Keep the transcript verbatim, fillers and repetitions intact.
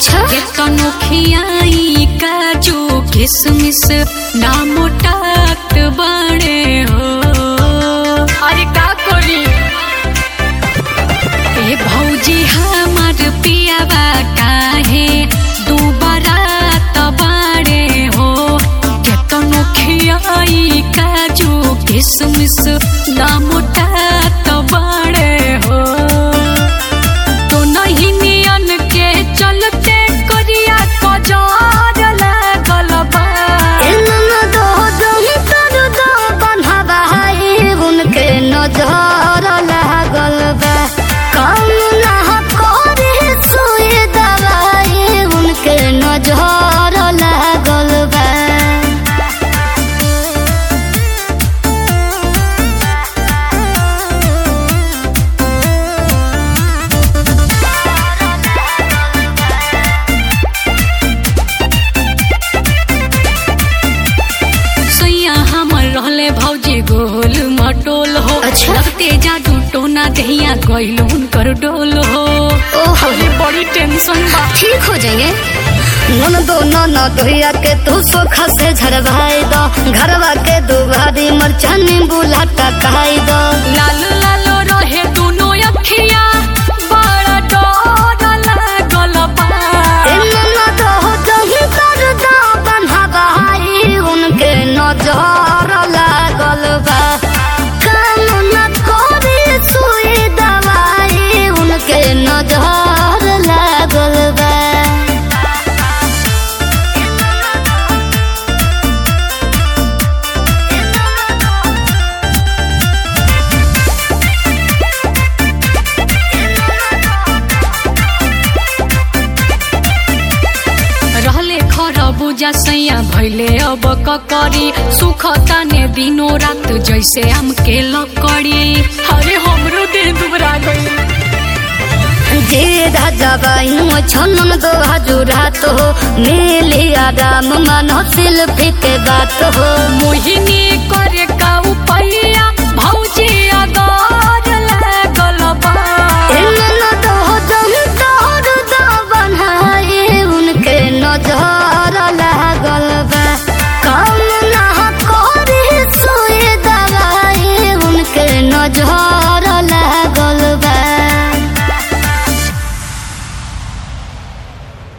अच्छा केतनो खियाई काजू किसमिस ना मोटात बाड़े हो। अरे का करी ए भौजी हमार पियावा काहे दुबारा त बाड़े हो। केतनो खियाई काजू किसमिस ना मोटात बाड़े हो। तो नहीं नियन के चलते करिया कजार लागल बा। इनन दो दम तर दो बन्हवाई उनके नजर लागल बा। काम ना करे सुई दवाई उनके नजर लागल बा। रहले भौजी गोल मटोल हो। अच्छा। लगते जादू टोना दहिया गइल उनकर डोल हो। ओहो बड़ी टेंशन बा। ठीक हो जाएंगे। नन दो नन दोहिया के तू सोखा से झरवाई दो। घरवा के दुबारी मरचानी बुलाटा खाई दो। लाल लाल रहे दोनों अखिया बड़ा डर लागल बा। इनन दो दम तर दो बन्हवाई उनके नजर लागल बा। काम न करे सुई दवाई उनके नजर लागल बा। रहले खरबूजा सैया भैले अब ककरी। सुख ताने दिनो रात जैसे आम के लकड़ी। अरे हमरो देह दुबरा गई। जे राजा बाई छनन दो हजुरात हो। मिली आराम मानो सिल्फी के बात हो। मोहिनी करे